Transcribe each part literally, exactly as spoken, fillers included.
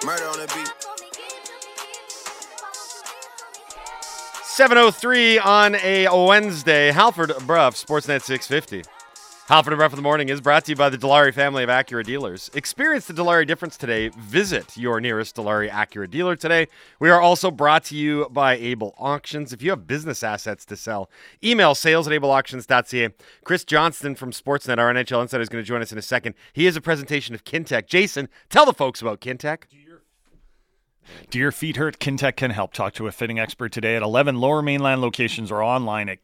Murder on the beat. seven oh three on a Wednesday. Halford Bruff, Sportsnet six fifty. Halford and Bruff in the Morning is brought to you by the Dilawri family of Acura dealers. Experience the Dilawri difference today. Visit your nearest Dilawri Acura dealer today. We are also brought to you by Able Auctions. If you have business assets to sell, email sales at able auctions dot c a. Chris Johnston from Sportsnet, our N H L insider, is going to join us in a second. He is a presentation of Kintec. Jason, tell the folks about Kintec. Do your feet hurt? Kintec can help. Talk to a fitting expert today at eleven Lower Mainland locations or online at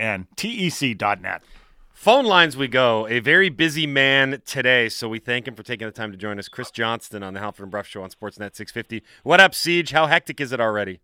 kintec dot net. Phone lines we go. A very busy man today, so we thank him for taking the time to join us. Chris Johnston on the Halford and Bruff Show on Sportsnet six fifty. What up, Siege? How hectic is it already?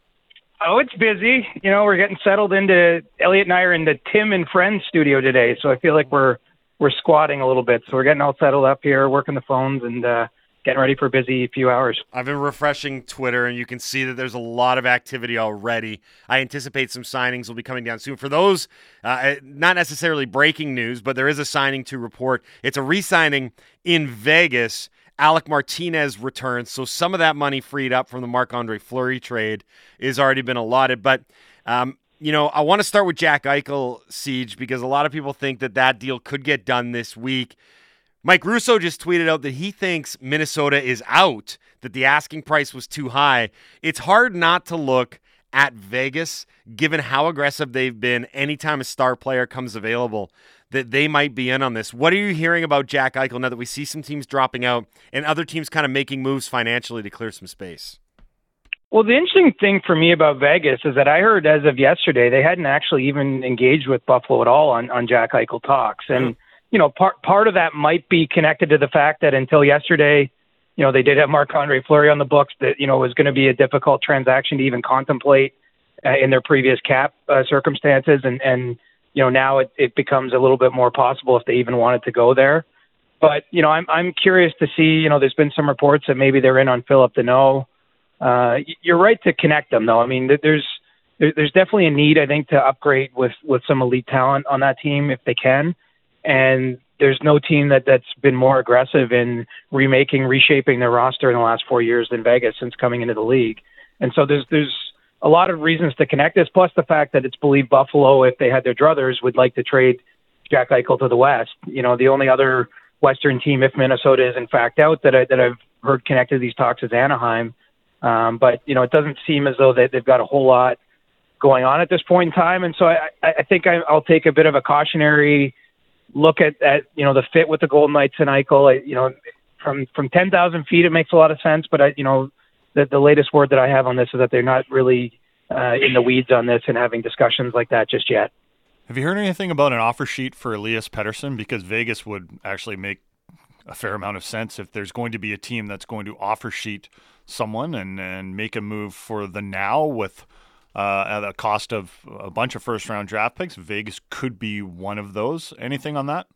Oh, it's busy. You know, we're getting settled into, Elliot and I are in the Tim and Friends studio today, so I feel like we're we're squatting a little bit. So we're getting all settled up here, working the phones, and uh, getting ready for a busy few hours. I've been refreshing Twitter, and you can see that there's a lot of activity already. I anticipate some signings will be coming down soon. For those, uh, not necessarily breaking news, but there is a signing to report. It's a re-signing in Vegas. Alec Martinez returns, so some of that money freed up from the Marc-Andre Fleury trade is already been allotted. But, um, you know, I want to start with Jack Eichel, Siege, because a lot of people think that that deal could get done this week. Mike Russo just tweeted out that he thinks Minnesota is out, that the asking price was too high. It's hard not to look at Vegas, given how aggressive they've been anytime a star player comes available, that they might be in on this. What are you hearing about Jack Eichel now that we see some teams dropping out and other teams kind of making moves financially to clear some space? Well, the interesting thing for me about Vegas is that I heard as of yesterday, they hadn't actually even engaged with Buffalo at all on, on Jack Eichel talks. And mm-hmm. You know, part part of that might be connected to the fact that until yesterday, you know, they did have Marc-Andre Fleury on the books that, you know, was going to be a difficult transaction to even contemplate uh, in their previous cap uh, circumstances. And, and, you know, now it, it becomes a little bit more possible if they even wanted to go there. But, you know, I'm I'm curious to see, you know, there's been some reports that maybe they're in on Philip Deneau. Uh, you're right to connect them, though. I mean, there's there's definitely a need, I think, to upgrade with, with some elite talent on that team if they can. And there's no team that, that's been more aggressive in remaking, reshaping their roster in the last four years than Vegas since coming into the league. And so there's there's a lot of reasons to connect this, plus the fact that it's believed Buffalo, if they had their druthers, would like to trade Jack Eichel to the West. You know, the only other Western team, if Minnesota is in fact out, that, I, that I've heard connected to these talks is Anaheim. Um, but, you know, it doesn't seem as though they, they've got a whole lot going on at this point in time. And so I, I think I, I'll take a bit of a cautionary look at, at, you know, the fit with the Golden Knights and Eichel. I, you know, from, from ten thousand feet, it makes a lot of sense. But, I, you know, the, the latest word that I have on this is that they're not really uh, in the weeds on this and having discussions like that just yet. Have you heard anything about an offer sheet for Elias Pettersson? Because Vegas would actually make a fair amount of sense if there's going to be a team that's going to offer sheet someone and, and make a move for the now with Uh, at a cost of a bunch of first-round draft picks. Vegas could be one of those. Anything on that?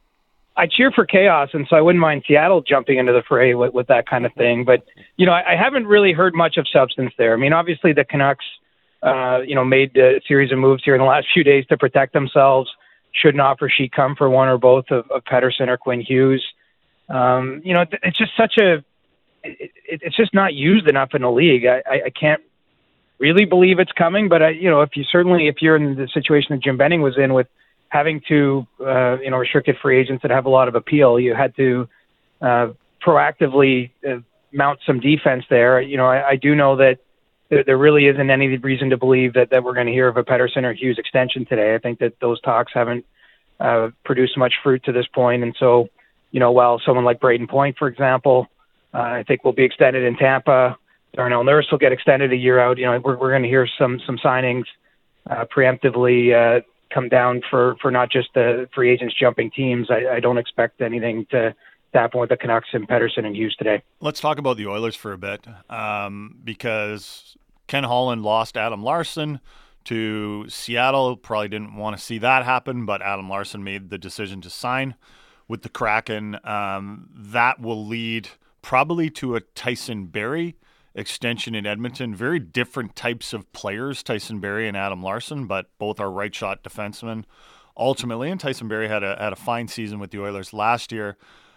I cheer for chaos, and so I wouldn't mind Seattle jumping into the fray with, with that kind of thing. But, you know, I, I haven't really heard much of substance there. I mean, obviously the Canucks, uh, you know, made a series of moves here in the last few days to protect themselves. Should an offer sheet come for one or both of, of Pettersson or Quinn Hughes? Um, you know, it's just such a it, – it's just not used enough in the league. I, I, I can't really believe it's coming, but I, you know, if you certainly, if you're in the situation that Jim Benning was in with having to, uh, you know, restricted free agents that have a lot of appeal, you had to uh, proactively uh, mount some defense there. You know, I, I do know that there, there really isn't any reason to believe that, that we're going to hear of a Pettersson or Hughes extension today. I think that those talks haven't uh, produced much fruit to this point. And so, you know, while someone like Braden Point, for example, uh, I think will be extended in Tampa, Darnell Nurse will get extended a year out. You know, we're we're going to hear some some signings uh, preemptively uh, come down for, for not just the free agents jumping teams. I, I don't expect anything to, to happen with the Canucks and Pettersson and Hughes today. Let's talk about the Oilers for a bit um, because Ken Holland lost Adam Larson to Seattle. Probably didn't want to see that happen, but Adam Larson made the decision to sign with the Kraken. Um, that will lead probably to a Tyson Barrie extension in Edmonton. Very different types of players, Tyson Barrie and Adam Larson, but both are right-shot defensemen ultimately. And Tyson Barrie had a had a fine season with the Oilers last year.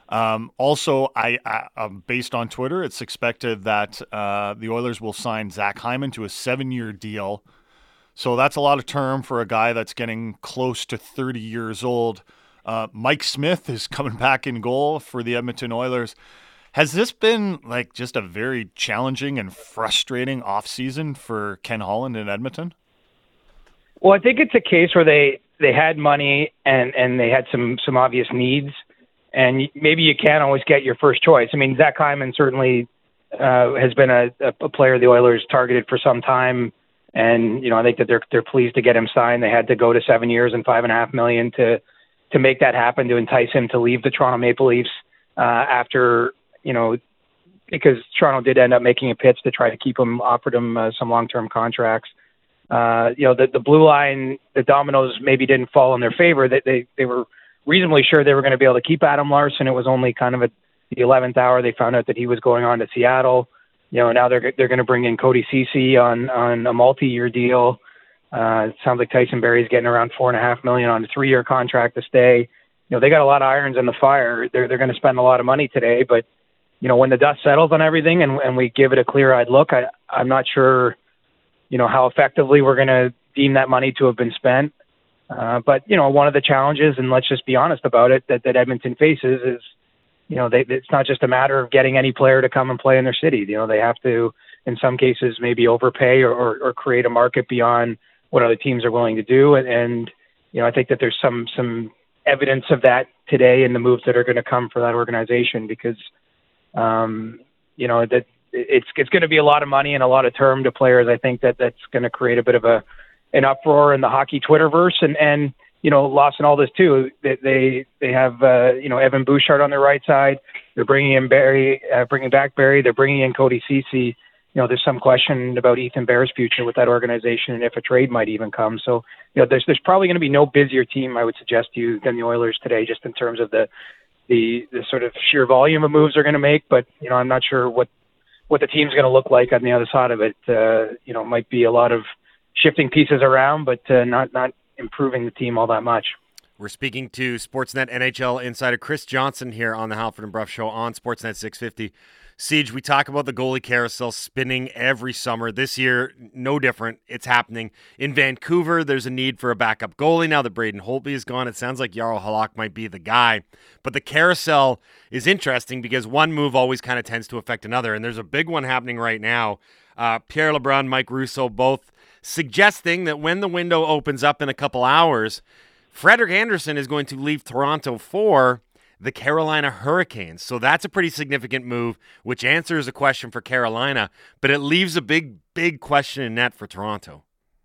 Um, also, I, I um, based on Twitter, it's expected that uh, the Oilers will sign Zach Hyman to a seven-year deal. So that's a lot of term for a guy that's getting close to thirty years old. Uh, Mike Smith is coming back in goal for the Edmonton Oilers. Has this been like just a very challenging and frustrating offseason for Ken Holland in Edmonton? Well, I think it's a case where they, they had money and, and they had some, some obvious needs, and maybe you can't always get your first choice. I mean, Zach Hyman certainly uh, has been a, a player the Oilers targeted for some time, and you know I think that they're they're pleased to get him signed. They had to go to seven years and five and a half million to to make that happen, to entice him to leave the Toronto Maple Leafs uh, after. You know, because Toronto did end up making a pitch to try to keep him, offered him uh, some long-term contracts. Uh, you know, the, the blue line, the dominoes maybe didn't fall in their favor. That they, they were reasonably sure they were going to be able to keep Adam Larsson. It was only kind of at the eleventh hour they found out that he was going on to Seattle. You know, now they're they're going to bring in Cody Ceci on on a multi-year deal. Uh, it sounds like Tyson Barrie's getting around four and a half million on a three-year contract to stay. You know, they got a lot of irons in the fire. They're they're going to spend a lot of money today, but you know, when the dust settles on everything and, and we give it a clear-eyed look, I, I'm not sure, you know, how effectively we're going to deem that money to have been spent. Uh, but, you know, one of the challenges, and let's just be honest about it, that, that Edmonton faces is, you know, they, it's not just a matter of getting any player to come and play in their city. You know, they have to, in some cases, maybe overpay or, or, or create a market beyond what other teams are willing to do. And, and, you know, I think that there's some some evidence of that today in the moves that are going to come for that organization because, Um, you know, that it's it's going to be a lot of money and a lot of term to players. I think that that's going to create a bit of a an uproar in the hockey Twitterverse, and and you know, Lawson all this too. They they, they have uh, you know Evan Bouchard on their right side. They're bringing in Barrie, uh, bringing back Barrie. They're bringing in Cody Ceci. You know, there's some question about Ethan Bear's future with that organization and if a trade might even come. So, you know, there's there's probably going to be no busier team, I would suggest to you, than the Oilers today, just in terms of the. The, the sort of sheer volume of moves they're going to make, but you know I'm not sure what what the team's going to look like on the other side of it. Uh, you know, it might be a lot of shifting pieces around, but uh, not not improving the team all that much. We're speaking to Sportsnet N H L insider Chris Johnson here on the Halford and Bruff Show on Sportsnet six fifty. Siege, we talk about the goalie carousel spinning every summer. This year, no different. It's happening. In Vancouver, there's a need for a backup goalie now that Braden Holtby is gone. It sounds like Jarl Halak might be the guy. But the carousel is interesting because one move always kind of tends to affect another, and there's a big one happening right now. Uh, Pierre LeBrun, Mike Russo, both suggesting that when the window opens up in a couple hours, Frederik Andersen is going to leave Toronto for the Carolina Hurricanes. So that's a pretty significant move, which answers a question for Carolina, but it leaves a big, big question in net for Toronto.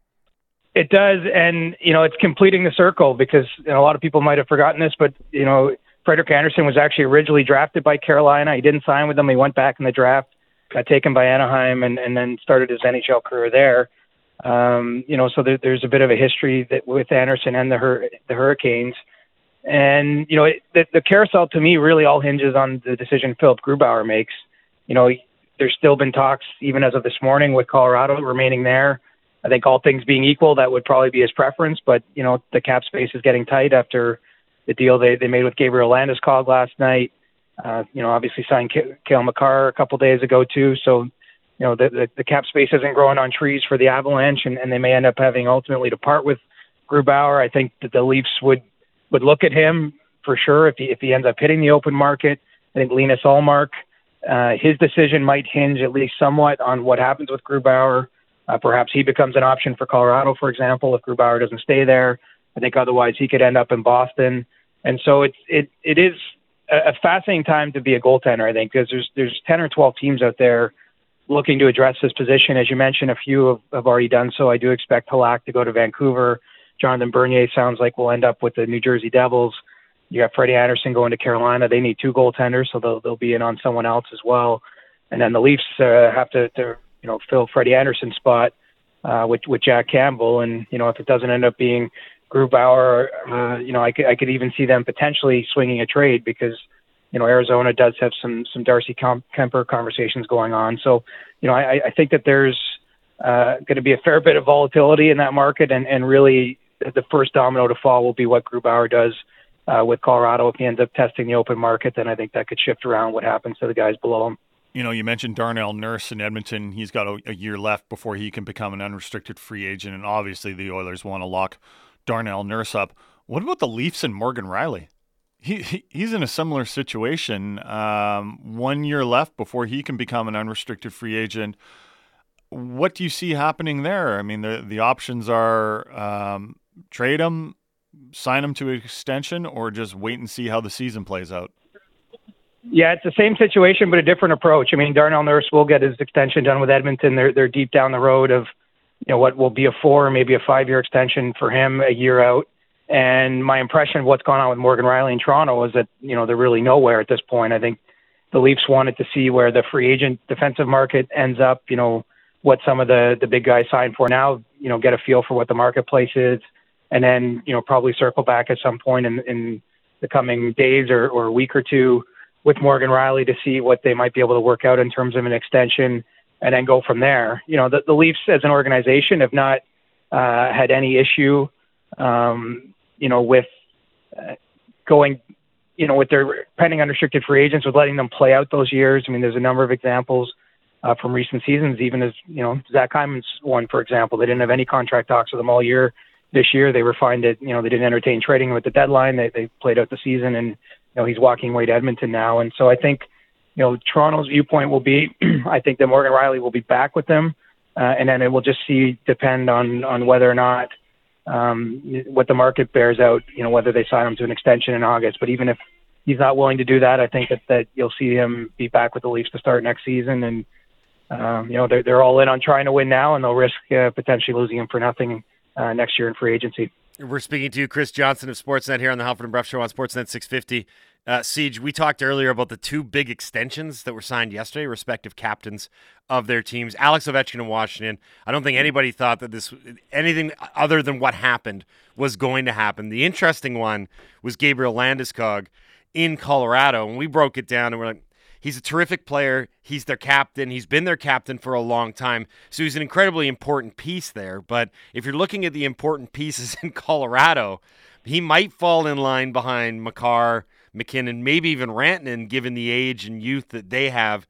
It does, and, you know, it's completing the circle because you know, a lot of people might have forgotten this, but, you know, Frederik Andersen was actually originally drafted by Carolina. He didn't sign with them. He went back in the draft, got taken by Anaheim, and, and then started his N H L career there. Um, you know, so there, there's a bit of a history that with Andersen and the Hur- the Hurricanes. And, you know, it, the, the carousel to me really all hinges on the decision Philip Grubauer makes. You know, there's still been talks, even as of this morning, with Colorado remaining there. I think all things being equal, that would probably be his preference. But, you know, the cap space is getting tight after the deal they, they made with Gabriel Landeskog last night. Uh, you know, obviously signed K- Cale Makar a couple days ago, too. So, you know, the, the, the cap space isn't growing on trees for the Avalanche, and, and they may end up having ultimately to part with Grubauer. I think that the Leafs would would look at him for sure if he if he ends up hitting the open market. I think Linus Ullmark, uh, his decision might hinge at least somewhat on what happens with Grubauer. Uh, perhaps he becomes an option for Colorado, for example, if Grubauer doesn't stay there. I think otherwise he could end up in Boston. And so it's it it is a, a fascinating time to be a goaltender, I think, because there's there's ten or twelve teams out there looking to address this position. As you mentioned, a few have, have already done so. I do expect Halak to go to Vancouver. Jonathan Bernier sounds like we'll end up with the New Jersey Devils. You have Freddie Andersen going to Carolina. They need two goaltenders, so they'll they'll be in on someone else as well. And then the Leafs uh, have to, to you know fill Freddie Andersen's spot uh, with with Jack Campbell. And you know if it doesn't end up being Grubauer, uh, you know I could I could even see them potentially swinging a trade because you know Arizona does have some some Darcy Kemper conversations going on. So you know I, I think that there's uh, going to be a fair bit of volatility in that market, and and really the first domino to fall will be what Grubauer does uh, with Colorado. If he ends up testing the open market, then I think that could shift around what happens to the guys below him. You know, you mentioned Darnell Nurse in Edmonton. He's got a, a year left before he can become an unrestricted free agent, and obviously the Oilers want to lock Darnell Nurse up. What about the Leafs and Morgan Rielly? He, he he's in a similar situation. Um, one year left before he can become an unrestricted free agent. What do you see happening there? I mean, the the options are um, trade him, sign him to an extension, or just wait and see how the season plays out. Yeah, it's the same situation, but a different approach. I mean, Darnell Nurse will get his extension done with Edmonton. They're they're deep down the road of, you know, what will be a four, maybe a five-year extension for him a year out. And my impression of what's gone on with Morgan Rielly in Toronto is that, you know, they're really nowhere at this point. I think the Leafs wanted to see where the free agent defensive market ends up, you know, what some of the, the big guys signed for now, you know, get a feel for what the marketplace is, and then, you know, probably circle back at some point in, in the coming days or, or a week or two with Morgan Rielly to see what they might be able to work out in terms of an extension, and then go from there. You know, the, the Leafs as an organization have not uh, had any issue, um, you know, with uh, going, you know, with their pending unrestricted free agents, with letting them play out those years. I mean, there's a number of examples uh, from recent seasons, even as, you know, Zach Hyman's one, for example. They didn't have any contract talks with him all year. This year, they were fine that, you know, they didn't entertain trading him at the deadline. They, they played out the season, and, you know, he's walking away to Edmonton now. And so I think, you know, Toronto's viewpoint will be, I think that Morgan Rielly will be back with them. Uh, and then it will just see, depend on, on whether or not, um, what the market bears out, you know, whether they sign him to an extension in August. But even if he's not willing to do that, I think that, that you'll see him be back with the Leafs to start next season. And, um, you know, they're, they're all in on trying to win now, and they'll risk uh, potentially losing him for nothing uh, next year in free agency. We're speaking to Chris Johnson of Sportsnet here on the Halford and Bruff Show on Sportsnet six fifty. Uh, Siege, we talked earlier about the two big extensions that were signed yesterday, respective captains of their teams. Alex Ovechkin in Washington. I don't think anybody thought that this anything other than what happened was going to happen. The interesting one was Gabriel Landeskog in Colorado, and we broke it down, and we're like, he's a terrific player. He's their captain. He's been their captain for a long time. So he's an incredibly important piece there. But if you're looking at the important pieces in Colorado, he might fall in line behind Makar, McKinnon, maybe even Rantanen, given the age and youth that they have.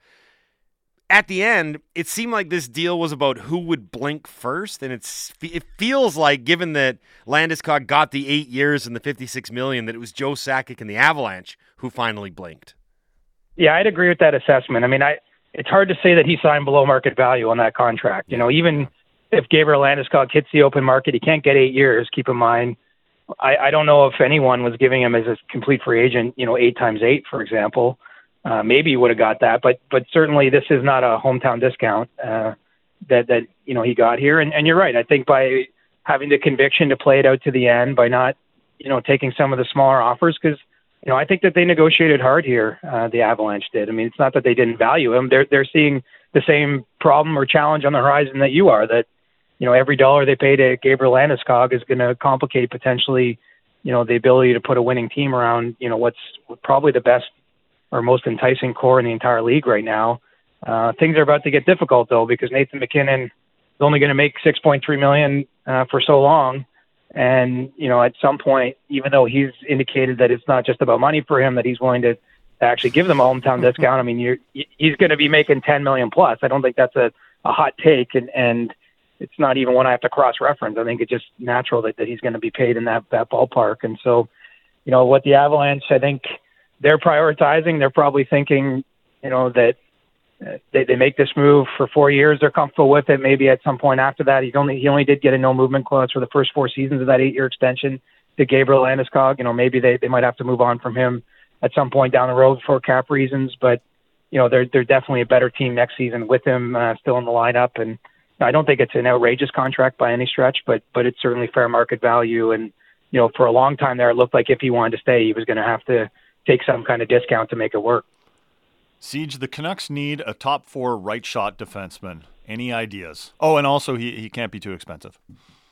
At the end, it seemed like this deal was about who would blink first, and it's it feels like, given that Landeskog got the eight years and the fifty-six million dollars, that it was Joe Sakic and the Avalanche who finally blinked. Yeah, I'd agree with that assessment. I mean, I it's hard to say that he signed below market value on that contract. You know, even if Gabriel Landeskog hits the open market, he can't get eight years, keep in mind. I, I don't know if anyone was giving him as a complete free agent, you know, eight times eight, for example. Uh, maybe he would have got that, but but certainly this is not a hometown discount uh, that, that, you know, he got here. And, and you're right. I think by having the conviction to play it out to the end, by not, you know, taking some of the smaller offers, because, you know, I think that they negotiated hard here, uh, the Avalanche did. I mean, it's not that they didn't value him. They're, they're seeing the same problem or challenge on the horizon that you are, that, you know, every dollar they pay to Gabriel Landeskog is going to complicate potentially, you know, the ability to put a winning team around, you know, what's probably the best or most enticing core in the entire league right now. Uh, things are about to get difficult, though, because Nathan McKinnon is only going to make six point three million dollars uh, for so long. And, you know, at some point, even though he's indicated that it's not just about money for him, that he's willing to actually give them a hometown discount, I mean, you're, he's going to be making ten million dollars plus. I don't think that's a, a hot take, and, and it's not even one I have to cross-reference. I think it's just natural that, that he's going to be paid in that, that ballpark. And so, you know, what the Avalanche, I think they're prioritizing, they're probably thinking, you know, that uh, they, they make this move for four years. They're comfortable with it. Maybe at some point after that, he's only, he only did get a no movement clause for the first four seasons of that eight-year extension to Gabriel Landeskog. You know, maybe they, they might have to move on from him at some point down the road for cap reasons, but, you know, they're, they're definitely a better team next season with him uh, still in the lineup. And I don't think it's an outrageous contract by any stretch, but but it's certainly fair market value. And, you know, for a long time there, it looked like if he wanted to stay, he was going to have to take some kind of discount to make it work. Siege, the Canucks need a top four right shot defenseman. Any ideas? Oh, and also he, he can't be too expensive.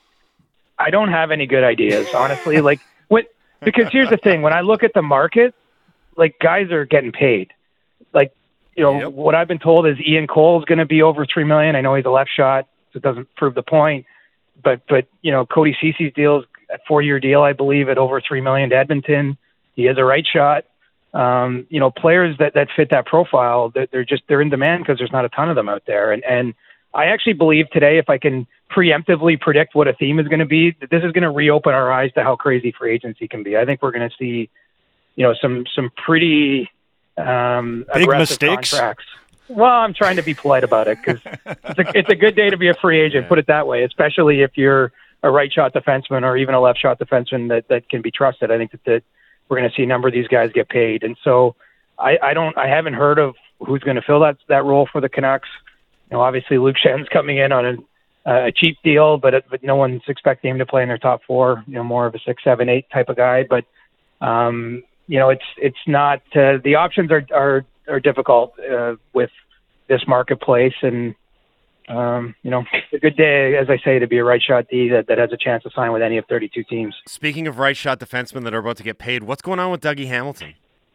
I don't have any good ideas, honestly. like what? Because here's the thing: when I look at the market, like guys are getting paid. Like, you know, yep. What I've been told is Ian Cole is going to be over three million. I know he's a left shot, so it doesn't prove the point. But but you know, Cody Cece's deal is a four year deal, I believe, at over three million to Edmonton. He has a right shot. Um, you know, players that, that fit that profile, they're, they're just they're in demand because there's not a ton of them out there. And and I actually believe today, if I can preemptively predict what a theme is going to be, that this is going to reopen our eyes to how crazy free agency can be. I think we're going to see, you know, some some pretty um, big aggressive mistakes. Contracts. Well, I'm trying to be polite about it because it's a, it's a good day to be a free agent, Yeah. put it that way, especially if you're a right shot defenseman or even a left shot defenseman that, that can be trusted. I think that, that we're going to see a number of these guys get paid. And so I, I don't, I haven't heard of who's going to fill that, that role for the Canucks. You know, obviously Luke Schenn's coming in on a, a cheap deal, but, but no one's expecting him to play in their top four, you know, more of a six, seven, eight type of guy. But, um, you know, it's, it's not, uh, the options are, are, are difficult uh, with this marketplace. And, um, you know, it's a good day, as I say, to be a right shot D that, that has a chance to sign with any of thirty-two teams. Speaking of right shot defensemen that are about to get paid, what's going on with Dougie Hamilton?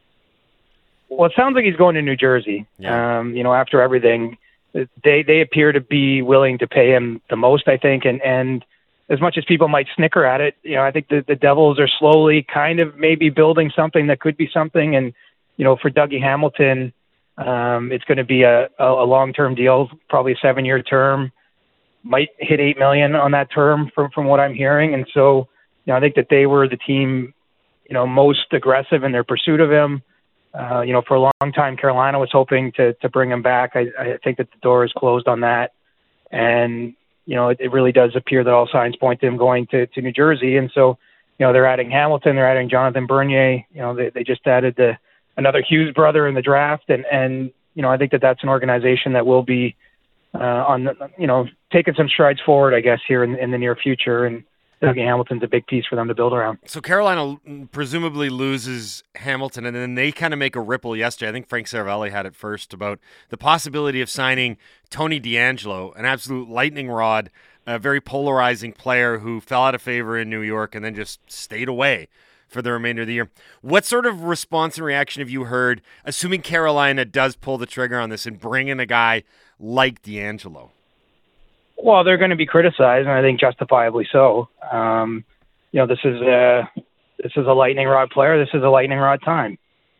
Well, it sounds like he's going to New Jersey. Yeah. Um, you know, after everything, they they appear to be willing to pay him the most, I think. And, and as much as people might snicker at it, you know, I think the, the Devils are slowly kind of maybe building something that could be something. And, you know, for Dougie Hamilton, um, it's going to be a, a, a long-term deal, probably a seven-year term. Might hit eight million dollars on that term from, from what I'm hearing. And so, you know, I think that they were the team, you know, most aggressive in their pursuit of him. Uh, you know, for a long time, Carolina was hoping to to bring him back. I, I think that the door is closed on that. And, you know, it, it really does appear that all signs point to him going to, to New Jersey. And so, you know, they're adding Hamilton, they're adding Jonathan Bernier. You know, they, they just added the another Hughes brother in the draft. And, and, you know, I think that that's an organization that will be uh, on, the, you know, taking some strides forward, I guess, here in, in the near future. And Dougie Hamilton's a big piece for them to build around. So Carolina presumably loses Hamilton, and then they kind of make a ripple yesterday. I think Frank Saravelli had it first about the possibility of signing Tony DeAngelo, an absolute lightning rod, a very polarizing player who fell out of favor in New York and then just stayed away for the remainder of the year. What sort of response and reaction have you heard, assuming Carolina does pull the trigger on this and bring in a guy like DeAngelo? Well, they're going to be criticized, and I think justifiably so. Um, you know, this is a this is a lightning rod player. This is a lightning rod time,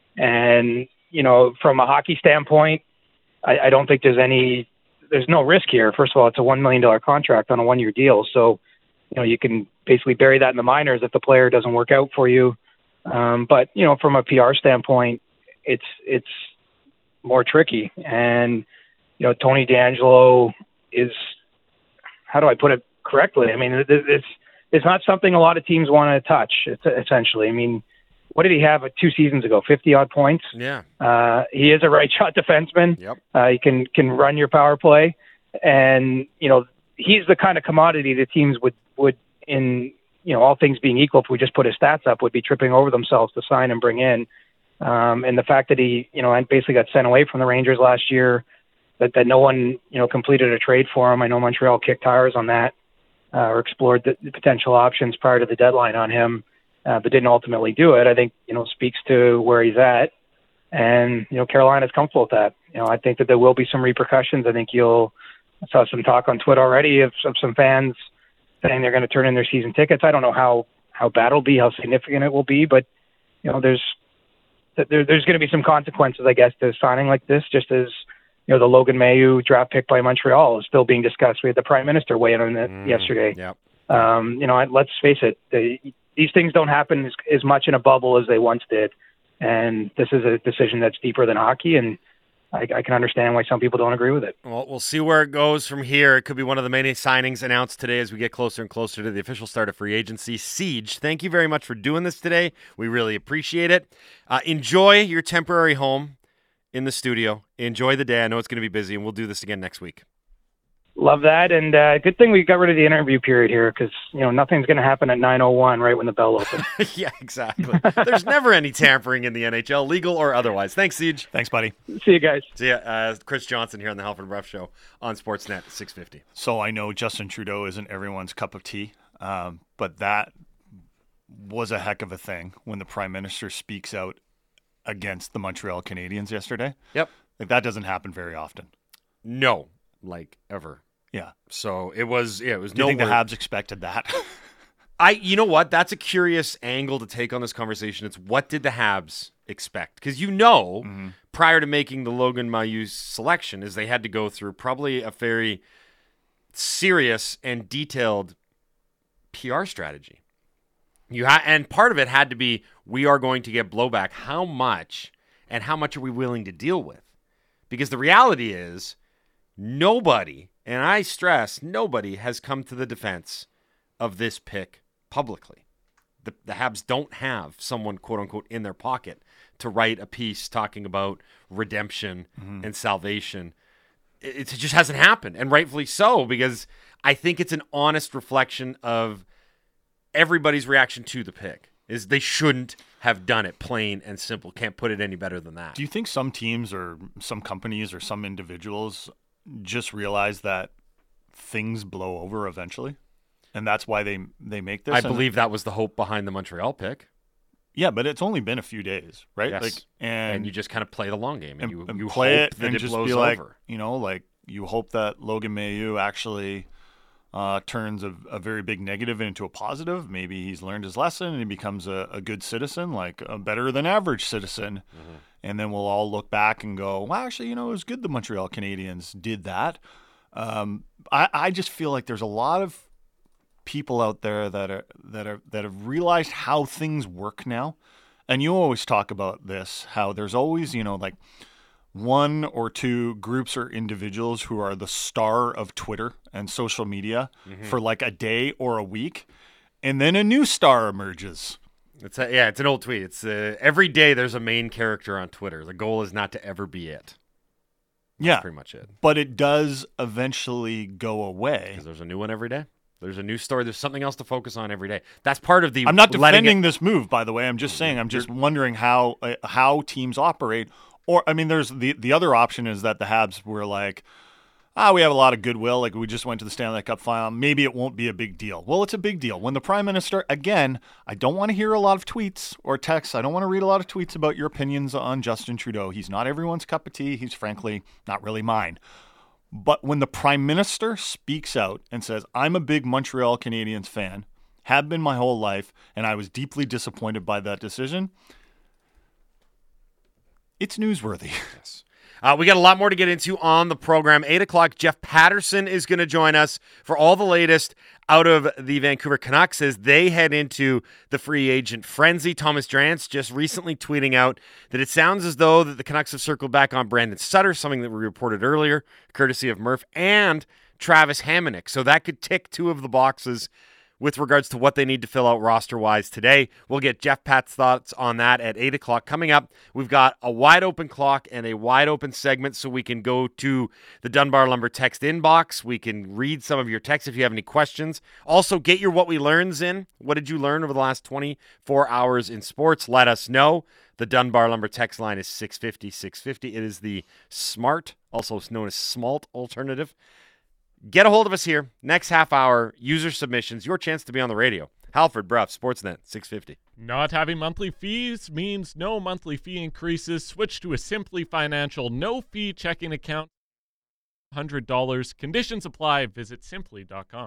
and you know, from a hockey standpoint, I, I don't think there's any there's no risk here. First of all, it's a one million dollar contract on a one year deal, so you know you can basically bury that in the minors if the player doesn't work out for you. Um, but you know, from a P R standpoint, it's it's more tricky, and you know, Tony DeAngelo is. How do I put it correctly? I mean, it's it's not something a lot of teams want to touch. It's essentially, I mean, what did he have two seasons ago? fifty odd points. Yeah. Uh, he is a right shot defenseman. Yep. Uh, he can can run your power play, and you know he's the kind of commodity that teams would would in you know all things being equal, if we just put his stats up, would be tripping over themselves to sign and bring in. Um, and the fact that he you know basically got sent away from the Rangers last year. That, that no one, you know, completed a trade for him. I know Montreal kicked tires on that uh, or explored the, the potential options prior to the deadline on him, uh, but didn't ultimately do it. I think, you know, speaks to where he's at. And, you know, Carolina's comfortable with that. You know, I think that there will be some repercussions. I think you'll I saw some talk on Twitter already of, of some fans saying they're going to turn in their season tickets. I don't know how, how bad it'll be, how significant it will be, but, you know, there's there, there's going to be some consequences, I guess, to signing like this, just as, you know, the Logan Mailloux draft pick by Montreal is still being discussed. We had the Prime Minister weigh in on it mm, yesterday. Yep. Um, you know, let's face it, they, these things don't happen as, as much in a bubble as they once did. And this is a decision that's deeper than hockey, and I, I can understand why some people don't agree with it. Well, we'll see where it goes from here. It could be one of the many signings announced today as we get closer and closer to the official start of free agency. Siege, thank you very much for doing this today. We really appreciate it. Uh, enjoy your temporary home in the studio. Enjoy the day. I know it's going to be busy, and we'll do this again next week. Love that, and uh, good thing we got rid of the interview period here, because you know nothing's going to happen at nine oh one right when the bell opens. Yeah, exactly. There's never any tampering in the N H L, legal or otherwise. Thanks, Siege. Thanks, buddy. See you guys. See ya. Uh, Chris Johnson here on the Halford Ruff Show on Sportsnet six fifty. So I know Justin Trudeau isn't everyone's cup of tea, um, but that was a heck of a thing when the Prime Minister speaks out against the Montreal Canadiens yesterday. Yep. Like, that doesn't happen very often. No, like ever. Yeah. So it was, yeah, it was Do you no think word. the Habs expected that? I, you know what? That's a curious angle to take on this conversation. It's what did the Habs expect? Because you know, mm-hmm. prior to making the Logan Mailloux selection, is they had to go through probably a very serious and detailed P R strategy. You ha- and part of it had to be, we are going to get blowback. How much, and how much are we willing to deal with? Because the reality is, nobody, and I stress, nobody has come to the defense of this pick publicly. The, the Habs don't have someone, quote unquote, in their pocket to write a piece talking about redemption mm-hmm. and salvation. It, it just hasn't happened, and rightfully so, because I think it's an honest reflection of everybody's reaction to the pick. Is they shouldn't have done it, plain and simple. Can't put it any better than that. Do you think some teams or some companies or some individuals just realize that things blow over eventually? And that's why they they make this? I believe that was the hope behind the Montreal pick. Yeah, but it's only been a few days, right? Yes. Like, and, and you just kind of play the long game. And, and you, and you play hope it that and it just blows be like, over. You know, like you hope that Logan Mailloux actually uh, turns a, a very big negative into a positive. Maybe he's learned his lesson and he becomes a, a good citizen, like a better than average citizen. Mm-hmm. And then we'll all look back and go, well, actually, you know, it was good the Montreal Canadiens did that. Um, I, I just feel like there's a lot of people out there that are that are that have realized how things work now. And you always talk about this, how there's always, you know, like one or two groups or individuals who are the star of Twitter and social media mm-hmm. for like a day or a week, and then a new star emerges. It's a, yeah, it's an old tweet. It's uh, every day there's a main character on Twitter. The goal is not to ever be it. That's yeah, pretty much it. But it does eventually go away. Because there's a new one every day. There's a new story. There's something else to focus on every day. That's part of the. I'm not defending it... this move, by the way. I'm just saying. I'm just wondering how uh, how teams operate. Or I mean, there's the the other option is that the Habs were like, ah, we have a lot of goodwill. Like we just went to the Stanley Cup final. Maybe it won't be a big deal. Well, it's a big deal when the Prime Minister. Again, I don't want to hear a lot of tweets or texts. I don't want to read a lot of tweets about your opinions on Justin Trudeau. He's not everyone's cup of tea. He's frankly not really mine. But when the Prime Minister speaks out and says, I'm a big Montreal Canadiens fan, have been my whole life, and I was deeply disappointed by that decision, it's newsworthy. Yes. Uh, we got a lot more to get into on the program. eight o'clock, Jeff Patterson is going to join us for all the latest out of the Vancouver Canucks as they head into the free agent frenzy. Thomas Drance just recently tweeting out that it sounds as though that the Canucks have circled back on Brandon Sutter, something that we reported earlier, courtesy of Murph, and Travis Hamonic. So that could tick two of the boxes with regards to what they need to fill out roster-wise today. We'll get Jeff Pat's thoughts on that at eight o'clock. Coming up, we've got a wide-open clock and a wide-open segment so we can go to the Dunbar Lumber text inbox. We can read some of your texts if you have any questions. Also, get your What We Learns in. What did you learn over the last twenty-four hours in sports? Let us know. The Dunbar Lumber text line is six fifty, six fifty. It is the SMART, also known as SMALT alternative. Get a hold of us here. Next half hour, user submissions, your chance to be on the radio. Halford, Bruff, Sportsnet, six fifty. Not having monthly fees means no monthly fee increases. Switch to a Simply Financial no-fee checking account. one hundred dollars. Conditions apply. Visit simply dot com.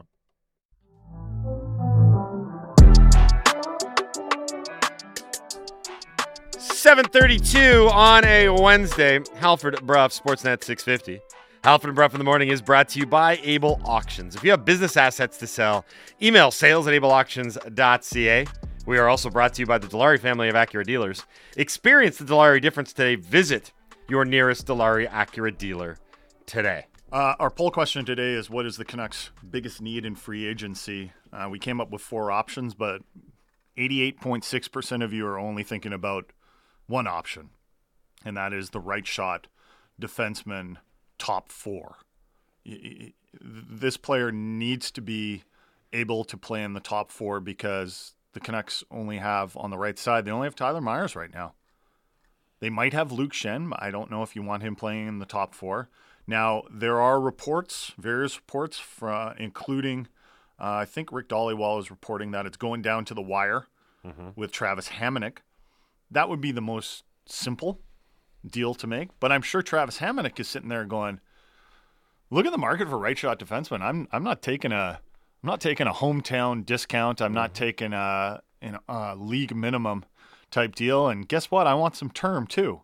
seven thirty-two on a Wednesday. Halford, Bruff, Sportsnet, six fifty. Halford and Bruff in the Morning is brought to you by Able Auctions. If you have business assets to sell, email sales at able auctions dot c a. We are also brought to you by the Dilawri family of Acura dealers. Experience the Dilawri difference today. Visit your nearest Dilawri Acura dealer today. Uh, our poll question today is, what is the Canucks' biggest need in free agency? Uh, we came up with four options, but eighty-eight point six percent of you are only thinking about one option, and that is the right shot defenseman top four. This player needs to be able to play in the top four because the Canucks only have, on the right side, they only have Tyler Myers right now. They might have Luke Schenn. I don't know if you want him playing in the top four. Now, there are reports, various reports, from, including, uh, I think Rick Dhaliwal is reporting that it's going down to the wire mm-hmm. with Travis Hamonic. That would be the most simple deal to make, but I'm sure Travis Hamonic is sitting there going, look at the market for right shot defensemen. I'm I'm not taking a I'm I'm not taking a hometown discount. I'm not taking a, an, a league minimum type deal. And guess what? I want some term too.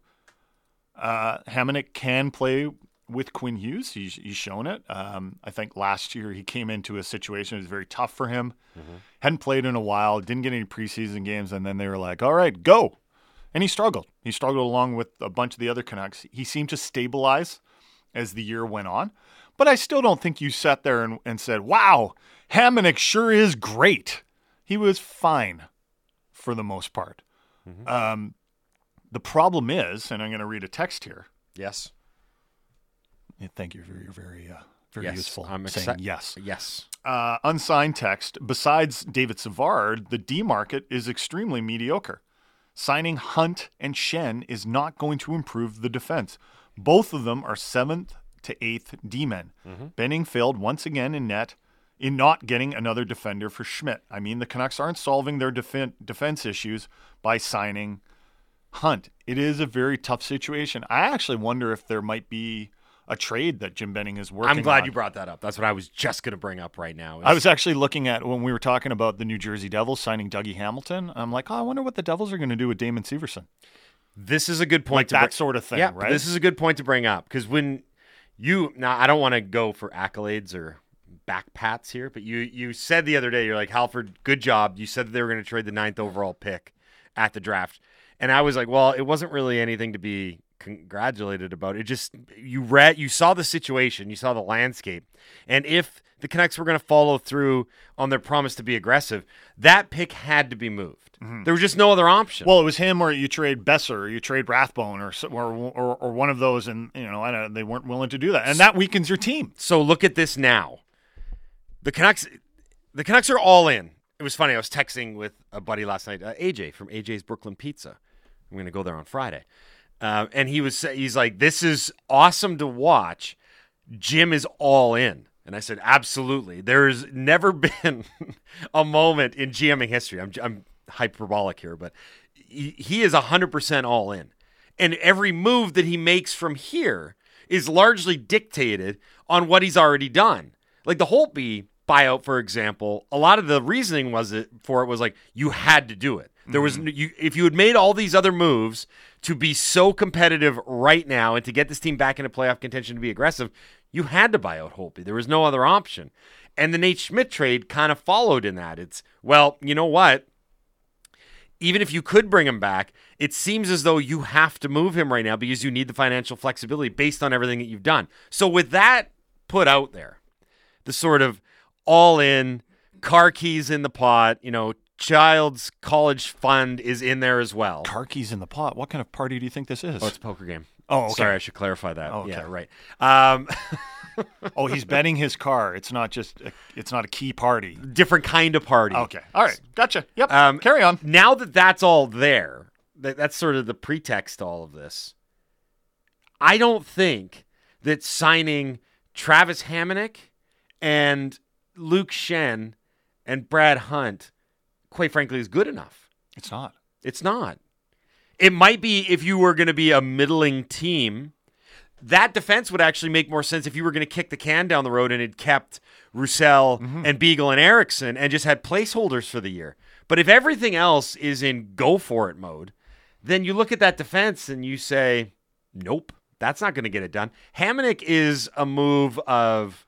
Uh, Hamonic can play with Quinn Hughes. He's, he's shown it. Um, I think last year he came into a situation that was very tough for him. Mm-hmm. Hadn't played in a while, didn't get any preseason games, and then they were like, all right, go. And he struggled. He struggled along with a bunch of the other Canucks. He seemed to stabilize as the year went on. But I still don't think you sat there and, and said, wow, Hamonic sure is great. He was fine for the most part. Mm-hmm. Um, the problem is, and I'm going to read a text here. Yes. Yeah, thank you for your very, uh, very yes, useful I'm saying exci- yes. Yes. Uh, unsigned text. Besides David Savard, the D market is extremely mediocre. Signing Hunt and Shen is not going to improve the defense. Both of them are seventh to eighth D-men. Mm-hmm. Benning failed once again in net in not getting another defender for Schmidt. I mean, the Canucks aren't solving their defen- defense issues by signing Hunt. It is a very tough situation. I actually wonder if there might be a trade that Jim Benning is working on. I'm glad on. you brought that up. That's what I was just going to bring up right now. I was actually looking at when we were talking about the New Jersey Devils signing Dougie Hamilton. I'm like, oh, I wonder what the Devils are going to do with Damon Severson. This is a good point. Like to that bring, sort of thing, yeah, right? This is a good point to bring up because when you now, I don't want to go for accolades or back pats here, but you you said the other day, you're like, Halford, good job. You said that they were going to trade the ninth overall pick at the draft, and I was like, well, it wasn't really anything to be congratulated about. It just you read, you saw the situation, you saw the landscape, and if the Canucks were going to follow through on their promise to be aggressive, that pick had to be moved. Mm-hmm. There was just no other option. Well, it was him, or you trade Besser, or you trade Rathbone, or or or, or one of those, and you know, I don't, they weren't willing to do that, and that weakens your team. So look at this now. The Canucks, the Canucks are all in. It was funny. I was texting with a buddy last night, uh, A J from A J's Brooklyn Pizza. I'm going to go there on Friday. Uh, and he was he's like, this is awesome to watch. Jim is all in. And I said, absolutely. There's never been a moment in GMing history. I'm, I'm hyperbolic here, but he, he is one hundred percent all in. And every move that he makes from here is largely dictated on what he's already done. Like the Holtby buyout, for example, a lot of the reasoning was it for it was like, you had to do it. There was you if you had made all these other moves to be so competitive right now and to get this team back into playoff contention to be aggressive, you had to buy out Holtby. There was no other option. And the Nate Schmidt trade kind of followed in that. It's, well, you know what? Even if you could bring him back, it seems as though you have to move him right now because you need the financial flexibility based on everything that you've done. So with that put out there, the sort of all-in, car keys in the pot, you know, child's college fund is in there as well. Car keys in the pot. What kind of party do you think this is? Oh, it's a poker game. Oh, okay. Sorry, I should clarify that. Oh, okay. Yeah, right. Um, oh, he's betting his car. It's not just a, it's not a key party. Different kind of party. Okay. All right. Gotcha. Yep. Um, Carry on. Now that that's all there, that, that's sort of the pretext to all of this. I don't think that signing Travis Hamonic and Luke Shen and Brad Hunt, quite frankly, is good enough. It's not. It's not. It might be if you were going to be a middling team. That defense would actually make more sense if you were going to kick the can down the road and had kept Roussel mm-hmm. and Beagle and Eriksson and just had placeholders for the year. But if everything else is in go-for-it mode, then you look at that defense and you say, nope, that's not going to get it done. Hamonic is a move of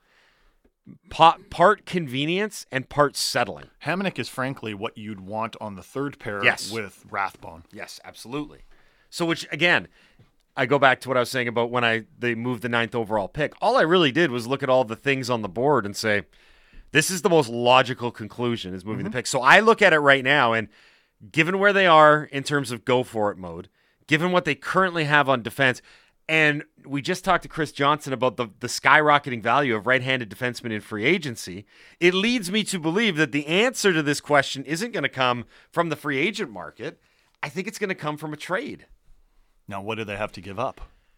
part convenience and part settling. Hamonic is frankly what you'd want on the third pair yes. with Rathbone. Yes, absolutely. So which, again, I go back to what I was saying about when I they moved the ninth overall pick. All I really did was look at all the things on the board and say, this is the most logical conclusion is moving mm-hmm. the pick. So I look at it right now, and given where they are in terms of go-for-it mode, given what they currently have on defense, and we just talked to Chris Johnson about the, the skyrocketing value of right-handed defensemen in free agency. It leads me to believe that the answer to this question isn't going to come from the free agent market. I think it's going to come from a trade. Now, what do they have to give up?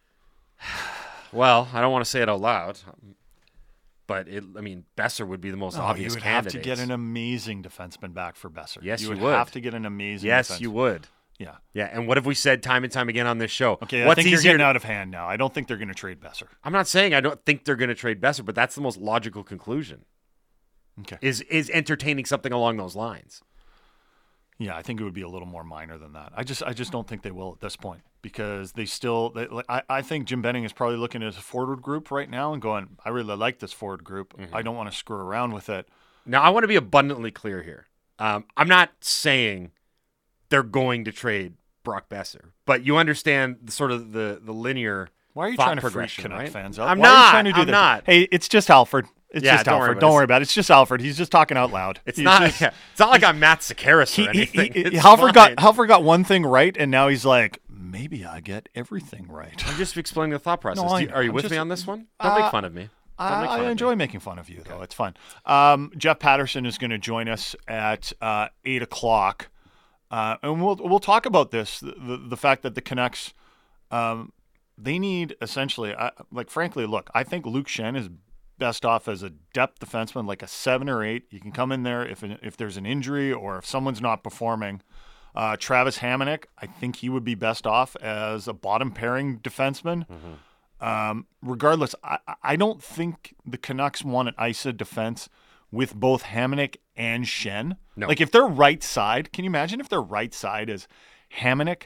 Well, I don't want to say it out loud, but it, I mean, Besser would be the most oh, obvious candidate. candidate. You would have to get an amazing defenseman back for Besser. Yes, you you would. would have to get an amazing Yes, defenseman. you would. Yeah. Yeah, and what have we said time and time again on this show? Okay, I What's think you're easier getting to... out of hand now. I don't think they're going to trade Besser. I'm not saying I don't think they're going to trade Besser, but that's the most logical conclusion. Okay. Is is entertaining something along those lines. Yeah, I think it would be a little more minor than that. I just I just don't think they will at this point because they still they, like, I, I think Jim Benning is probably looking at his forward group right now and going, I really like this forward group. Mm-hmm. I don't want to screw around with it. Now, I want to be abundantly clear here. Um, I'm not saying they're going to trade Brock Boeser, but you understand the, sort of the, the linear Why are you thought trying to freak progression, Canuck right? fans up? I'm Why not. Are you trying to do I'm this? not. Hey, it's just Alfred. It's Yeah, just don't worry Alfred. about Don't it. worry about it. It's just Alfred. He's just talking out loud. It's He's not. just- yeah, it's not like I'm Matt Sakaris he, or he, anything. he, It's Halford fine. got Halford got one thing right, and now he's like, maybe I get everything right. I'm just explaining the thought process. No, Do I you, know. are you I'm with just- me on this one? Don't Uh, make fun of me. Don't I, make fun I of enjoy me. making fun of you, though. It's fun. Um, Jeff Patterson is going to join us at uh, eight o'clock, uh, and we'll we'll talk about this. The, the, the fact that the Canucks, um, they need essentially, I, like frankly, look, I think Luke Schenn is best off as a depth defenseman, like a seven or eight. You can come in there if if there's an injury or if someone's not performing. Uh, Travis Hamonic, I think he would be best off as a bottom pairing defenseman. Mm-hmm. Um, regardless, I, I don't think the Canucks want an Isa defense with both Hamonic and Schenn. No. Like if their right side, can you imagine if their right side is Hamonic,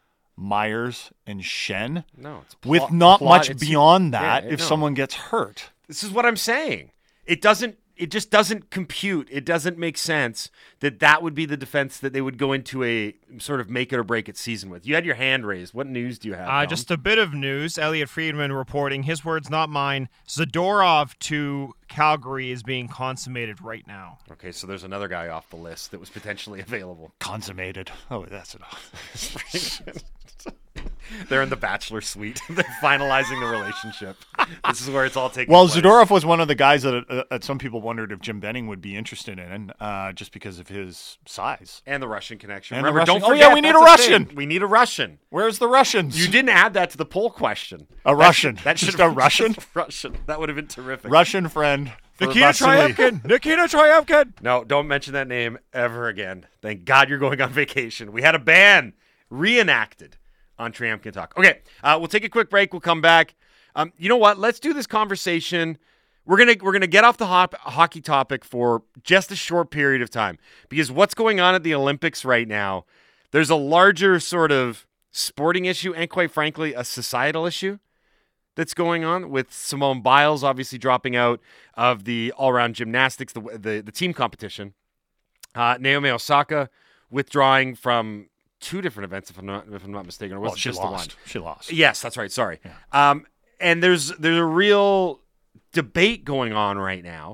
Myers, and Schenn? No, it's with plot- not plot- much it's- beyond that yeah, if no. someone gets hurt. This is what I'm saying. It doesn't. It just doesn't compute. It doesn't make sense that that would be the defense that they would go into a sort of make it or break it season with. You had your hand raised. What news do you have? Uh, Dom? just a bit of news. Elliot Friedman reporting, his words, not mine. Zadorov to Calgary is being consummated right now. Okay, so there's another guy off the list that was potentially available. Consummated. Oh, that's enough. They're in the bachelor suite. They're finalizing the relationship. This is where it's all taking Well, place. Zadorov was one of the guys that uh, uh, some people wondered if Jim Benning would be interested in, uh, just because of his size. And the Russian connection. And the Remember, Russian- don't Oh, forget. yeah, we need that's a Russian. thing. We need a Russian. Where's the Russians? You didn't add that to the poll question. A That Russian. should- That should Just have a Russian? Russian. That would have been terrific. Russian friend. for Nikita Vasily. Tryevkin! Nikita Tryevkin! No, don't mention that name ever again. Thank God you're going on vacation. We had a ban reenacted on Tryamkin Talk. Okay, uh, we'll take a quick break. We'll come back. Um, you know what? Let's do this conversation. We're gonna we're gonna get off the hop, hockey topic for just a short period of time because what's going on at the Olympics right now? There's a larger sort of sporting issue and, quite frankly, a societal issue that's going on with Simone Biles obviously dropping out of the all-around gymnastics, the the, the team competition. Uh, Naomi Osaka withdrawing from two different events, if I'm not if I'm not mistaken, or was Well, it she just lost. the one? She lost. Yes, that's right. Sorry. Um, and there's there's a real debate going on right now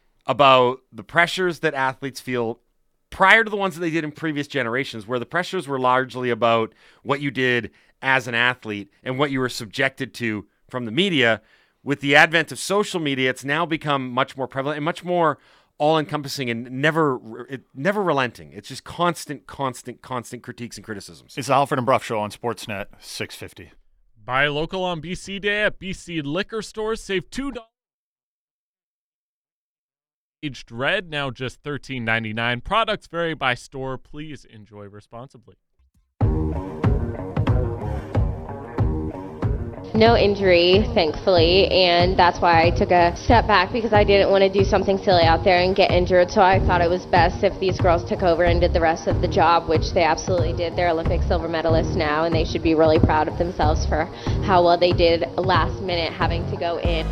about the pressures that athletes feel prior to the ones that they did in previous generations, where the pressures were largely about what you did as an athlete and what you were subjected to from the media. With the advent of social media, it's now become much more prevalent and much more all-encompassing and never it, never relenting. It's just constant, constant, constant critiques and criticisms. It's the Alfred and Bruff Show on Sportsnet six fifty. Buy local on B C Day at B C liquor stores. Save two dollars. Aged red, now just thirteen ninety-nine. Products vary by store. Please enjoy responsibly. No injury, thankfully, and that's why I took a step back because I didn't want to do something silly out there and get injured, so I thought it was best if these girls took over and did the rest of the job, which they absolutely did. They're Olympic silver medalists now, and they should be really proud of themselves for how well they did last minute having to go in.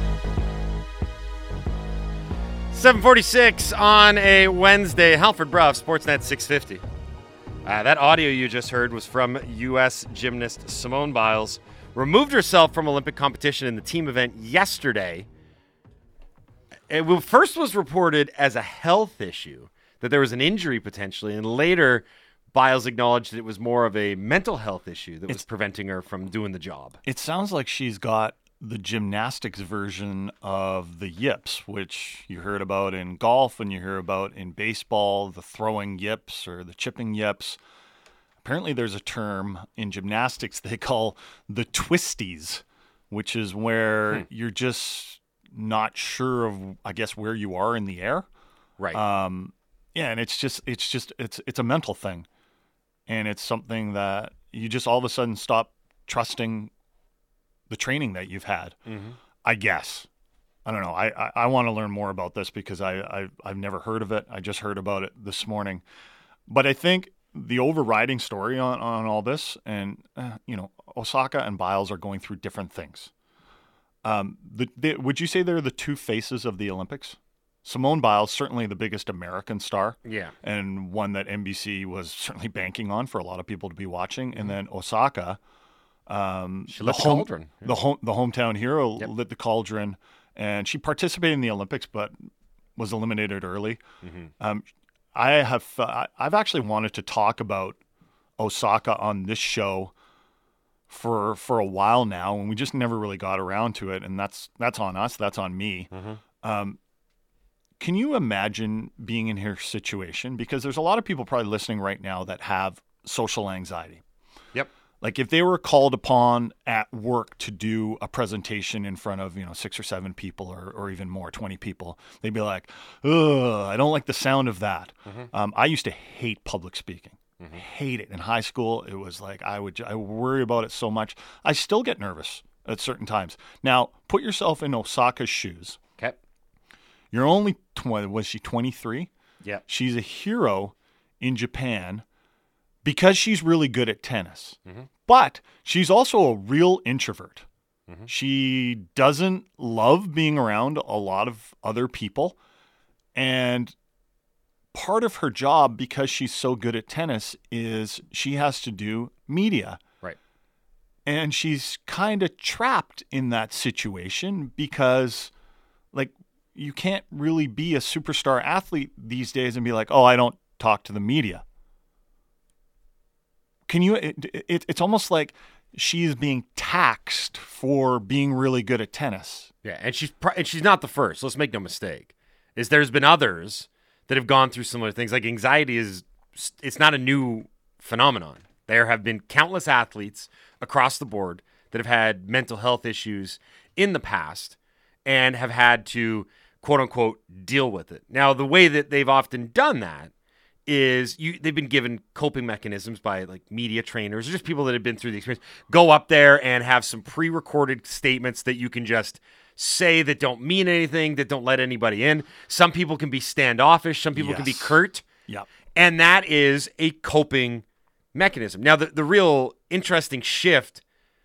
seven forty-six on a Wednesday. Halford Bruff, Sportsnet six fifty. Uh, that audio you just heard was from U S gymnast Simone Biles. Removed herself from Olympic competition in the team event yesterday. It first was reported as a health issue, that there was an injury potentially, and later Biles acknowledged that it was more of a mental health issue that was It's- preventing her from doing the job. It sounds like she's got the gymnastics version of the yips, which you heard about in golf and you hear about in baseball, the throwing yips or the chipping yips. Apparently there's a term in gymnastics they call the twisties, which is where hmm. you're just not sure of, I guess, where you are in the air. Right. Um, yeah, and it's just, it's just, it's, it's a mental thing. And it's something that you just all of a sudden stop trusting the training that you've had, mm-hmm. I guess. I don't know. I, I, I want to learn more about this because I, I, I've never heard of it. I just heard about it this morning. But I think the overriding story on, on all this, and, uh, you know, Osaka and Biles are going through different things. Um, the, the, would you say they're the two faces of the Olympics? Simone Biles, certainly the biggest American star. Yeah. And one that N B C was certainly banking on for a lot of people to be watching. And then Osaka, um, she lit the, the home, cauldron. The, home, the hometown hero Yep. lit the cauldron. And she participated in the Olympics, but was eliminated early. Mm-hmm. Um, I have, uh, I've actually wanted to talk about Osaka on this show for for a while now, and we just never really got around to it. And that's that's on us. That's on me. Mm-hmm. Um, can you imagine being in her situation? Because there's a lot of people probably listening right now that have social anxiety. Yep. Like if they were called upon at work to do a presentation in front of, you know, six or seven people or, or even more, twenty people, they'd be like, ugh, I don't like the sound of that. Mm-hmm. Um, I used to hate public speaking, mm-hmm. hate it. In high school, it was like I would I worry about it so much. I still get nervous at certain times. Now, put yourself in Osaka's shoes. Okay. You're only, twenty, was she twenty-three? Yeah. She's a hero in Japan because she's really good at tennis. Mm-hmm. But she's also a real introvert. Mm-hmm. She doesn't love being around a lot of other people. And part of her job, because she's so good at tennis, is she has to do media. Right. And she's kind of trapped in that situation because, like, you can't really be a superstar athlete these days and be like, oh, I don't talk to the media. Can you, it, it, it's almost like she is being taxed for being really good at tennis. Yeah, and she's and she's not the first. Let's make no mistake. Is there's been others that have gone through similar things. Like anxiety is, it's not a new phenomenon. There have been countless athletes across the board that have had mental health issues in the past and have had to, quote unquote, deal with it. Now, the way that they've often done that is you they've been given coping mechanisms by like media trainers or just people that have been through the experience. Go up there and have some pre-recorded statements that you can just say that don't mean anything, that don't let anybody in. Some people can be standoffish. Some people yes. can be curt. Yep. And that is a coping mechanism. Now, the, the real interesting shift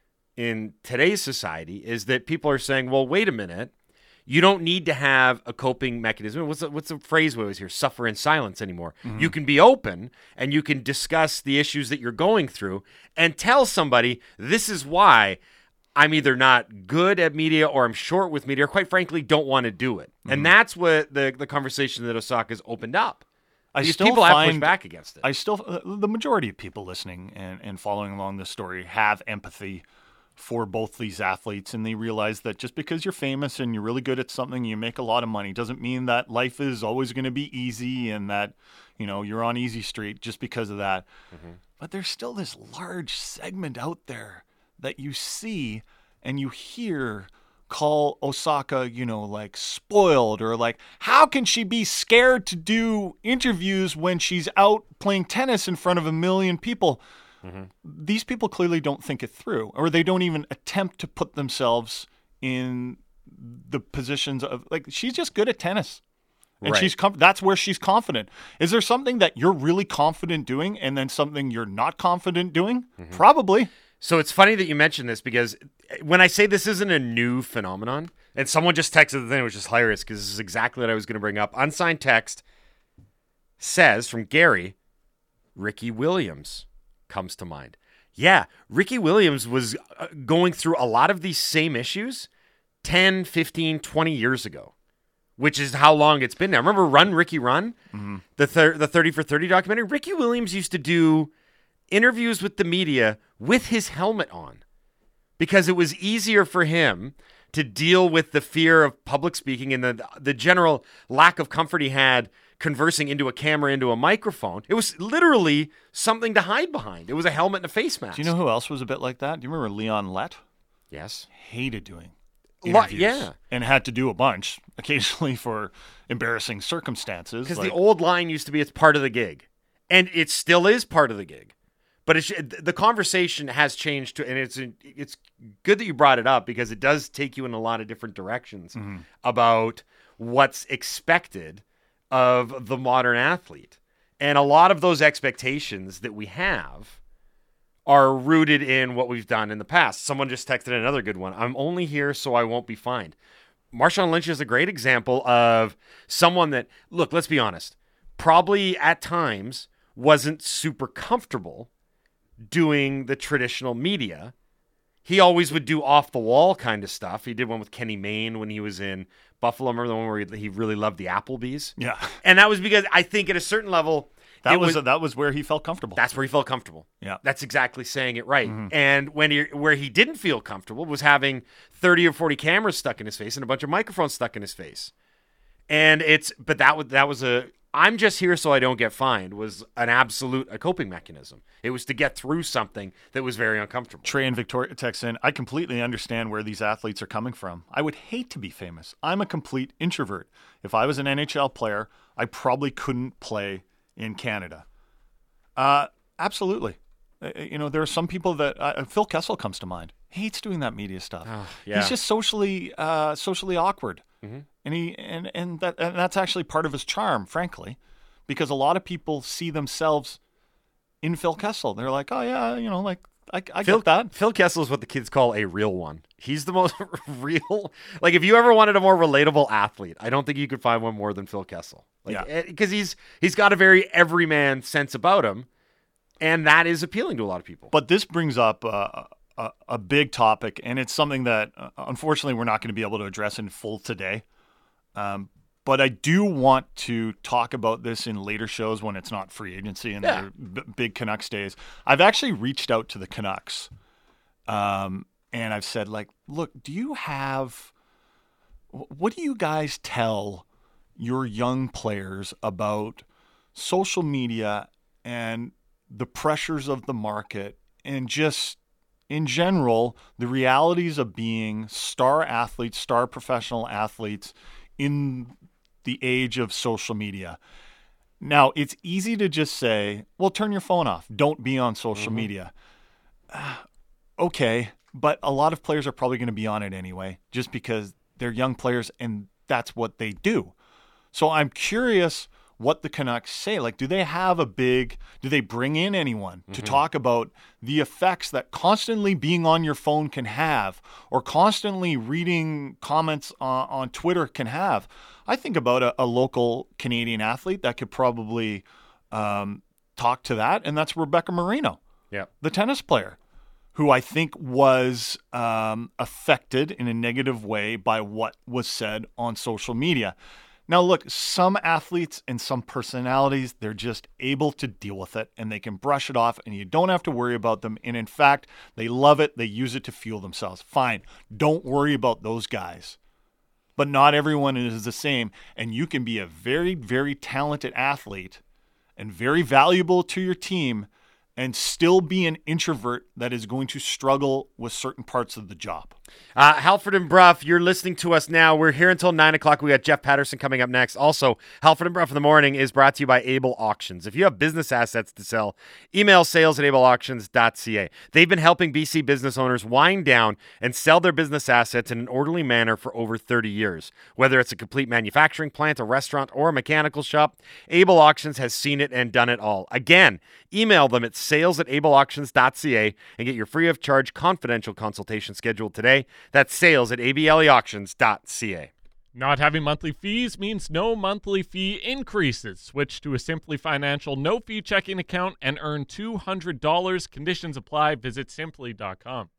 in today's society is that people are saying, well, wait a minute. You don't need to have a coping mechanism. What's the, what's the phrase we always hear? Suffer in silence anymore. Mm-hmm. You can be open and you can discuss the issues that you're going through and tell somebody, this is why I'm either not good at media or I'm short with media or quite frankly don't want to do it. Mm-hmm. And that's what the, the conversation that Osaka's opened up. I These still people find, have pushed back against it. I still, uh, the majority of people listening and, and following along this story have empathy for both these athletes, and they realize that just because you're famous and you're really good at something, you make a lot of money, doesn't mean that life is always going to be easy and that, you know, you're on easy street just because of that. Mm-hmm. But there's still this large segment out there that you see and you hear call Osaka, you know, like spoiled or like, how can she be scared to do interviews when she's out playing tennis in front of a million people? Mm-hmm. These people clearly don't think it through, or they don't even attempt to put themselves in the positions of, like, she's just good at tennis. And right. she's com- that's where she's confident. Is there something that you're really confident doing and then something you're not confident doing? Mm-hmm. Probably. So it's funny that you mentioned this because when I say this isn't a new phenomenon, and someone just texted the thing, which is hilarious because this is exactly what I was going to bring up. Unsigned text says from Gary, Ricky Williams comes to mind. Yeah, Ricky Williams was going through a lot of these same issues ten, fifteen, twenty years ago, which is how long it's been now. Remember Run, Ricky Run? Mm-hmm. The, thir- the thirty for thirty documentary? Ricky Williams used to do interviews with the media with his helmet on because it was easier for him to deal with the fear of public speaking and the the general lack of comfort he had conversing into a camera, into a microphone. It was literally something to hide behind. It was a helmet and a face mask. Do you know who else was a bit like that? Do you remember Leon Lett? Yes. Hated doing interviews. interviews. Yeah. And had to do a bunch, occasionally for embarrassing circumstances. Because like, the old line used to be it's part of the gig. And it still is part of the gig. But it's, the conversation has changed, to, and it's it's good that you brought it up because it does take you in a lot of different directions mm-hmm. about what's expected of the modern athlete. And a lot of those expectations that we have are rooted in what we've done in the past. Someone just texted another good one. I'm only here so I won't be fined. Marshawn Lynch is a great example of someone that, look, let's be honest, probably at times wasn't super comfortable doing the traditional media. He always would do off-the-wall kind of stuff. He did one with Kenny Mayne when he was in Buffalo. Remember the one where he, he really loved the Applebee's? Yeah. And that was because I think at a certain level... That was, was that was where he felt comfortable. That's where he felt comfortable. Yeah. That's exactly saying it right. Mm-hmm. And when he, where he didn't feel comfortable was having thirty or forty cameras stuck in his face and a bunch of microphones stuck in his face. And it's... But that was, that was a... I'm just here so I don't get fined was an absolute a coping mechanism. It was to get through something that was very uncomfortable. Trey and Victoria text in, I completely understand where these athletes are coming from. I would hate to be famous. I'm a complete introvert. If I was an N H L player, I probably couldn't play in Canada. Uh, absolutely. Uh, you know, there are some people that uh, Phil Kessel comes to mind. He hates doing that media stuff. Oh, yeah. He's just socially uh, socially awkward. Mm-hmm. And he and and that and that's actually part of his charm, frankly, because a lot of people see themselves in Phil Kessel. They're like, oh yeah, you know, like I, I Phil, get that. Phil Kessel is what the kids call a real one. He's the most real. Like if you ever wanted a more relatable athlete, I don't think you could find one more than Phil Kessel. Like, yeah, because he's he's got a very everyman sense about him, and that is appealing to a lot of people. But this brings up uh, a a big topic, and it's something that uh, unfortunately we're not going to be able to address in full today. Um, but I do want to talk about this in later shows when it's not free agency and yeah. the b- big Canucks days. I've actually reached out to the Canucks, um, and I've said, like, look, do you have – what do you guys tell your young players about social media and the pressures of the market and just in general the realities of being star athletes, star professional athletes – in the age of social media? Now, it's easy to just say, well, turn your phone off. Don't be on social mm-hmm. media. Uh, okay, but a lot of players are probably going to be on it anyway, just because they're young players and that's what they do. So I'm curious what the Canucks say. Like, do they have a big, do they bring in anyone mm-hmm. to talk about the effects that constantly being on your phone can have, or constantly reading comments on, on Twitter can have? I think about a, a local Canadian athlete that could probably um, talk to that, and that's Rebecca Marino, yeah, the tennis player, who I think was um, affected in a negative way by what was said on social media. Now, look, some athletes and some personalities, they're just able to deal with it and they can brush it off and you don't have to worry about them. And in fact, they love it. They use it to fuel themselves. Fine. Don't worry about those guys. But not everyone is the same. And you can be a very, very talented athlete and very valuable to your team and still be an introvert that is going to struggle with certain parts of the job. Uh, Halford and Brough, you're listening to us now. We're here until nine o'clock. We got Jeff Patterson coming up next. Also, Halford and Brough in the morning is brought to you by Able Auctions. If you have business assets to sell, email sales at able auctions dot c a. They've been helping B C business owners wind down and sell their business assets in an orderly manner for over thirty years. Whether it's a complete manufacturing plant, a restaurant, or a mechanical shop, Able Auctions has seen it and done it all. Again, email them at sales at able auctions dot c a and get your free of charge confidential consultation scheduled today. That's sales at able auctions dot c a. Not having monthly fees means no monthly fee increases. Switch to a Simply Financial no-fee checking account and earn two hundred dollars. Conditions apply. Visit simply dot com.